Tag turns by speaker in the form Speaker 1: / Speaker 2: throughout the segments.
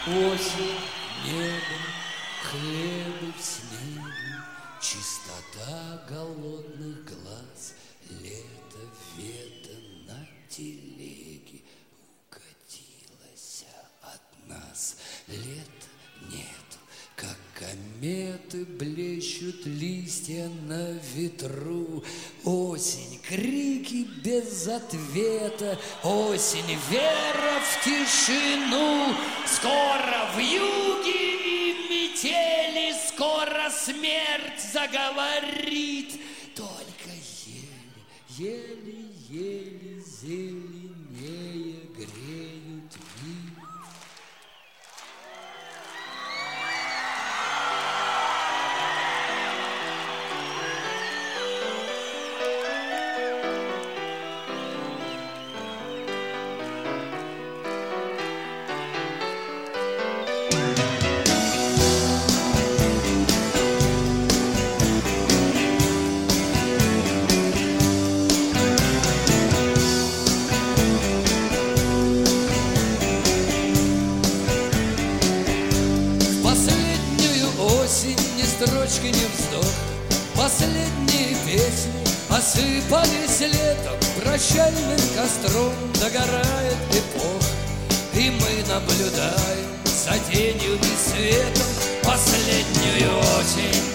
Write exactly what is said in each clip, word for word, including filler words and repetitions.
Speaker 1: Осень, небо, хлебы в снеге, чистота голодных глаз, лето, вето на телеге укатилось от нас. Лето нету, как кометы блещут листья на ветру. Осень, крики без ответа, осень, вера в тишину. Скоро вьюги и метели, скоро смерть заговорит. Только еле, еле, еле зеленее греют вид. Строчки, не вздох, последние песни осыпались летом, прощальным костром догорает эпоха, и мы наблюдаем за тенью и светом последнюю осень.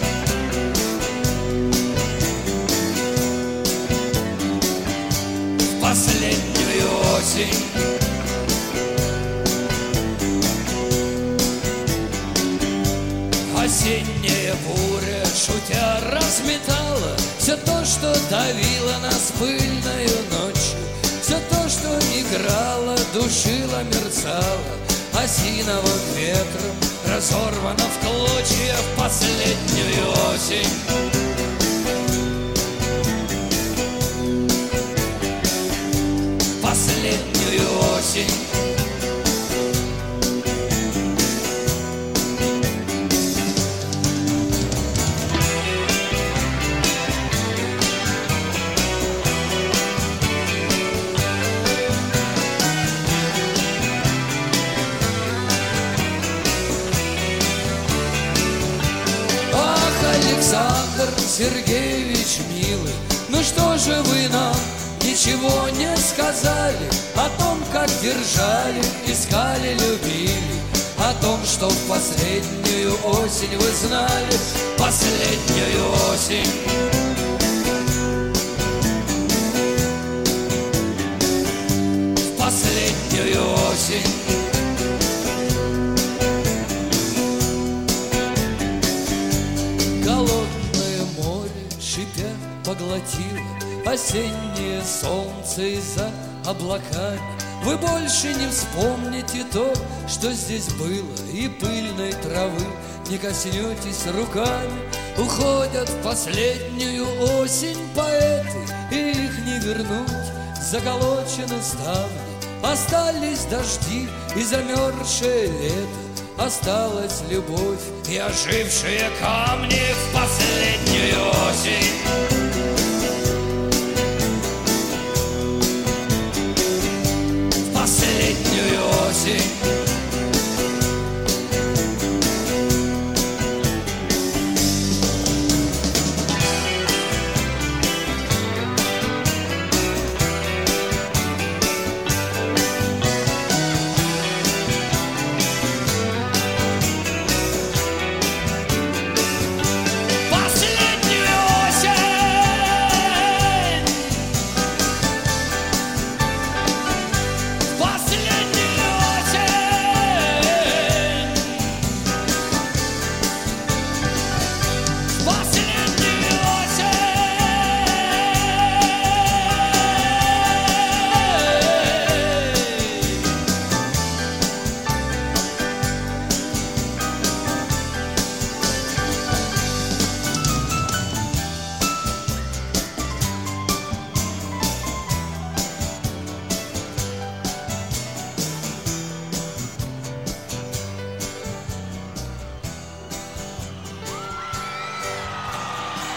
Speaker 1: Последнюю осень. Осенняя буря, шутя, разметала все то, что давило нас пыльною ночью, все то, что играло, душило, мерцало, осиновым ветром разорвано в клочья в последнюю осень. Последнюю осень. Александр Сергеевич, милый, ну что же вы нам ничего не сказали о том, как держали, искали, любили, о том, что в последнюю осень вы знали, последнюю осень. В последнюю осень. Поглотило осеннее солнце из-за облаками. Вы больше не вспомните то, что здесь было, и пыльной травы не коснетесь руками. Уходят в последнюю осень поэты, и их не вернуть, заколочены ставни. Остались дожди и замерзшее лето, осталась любовь и ожившие камни в последнюю осень.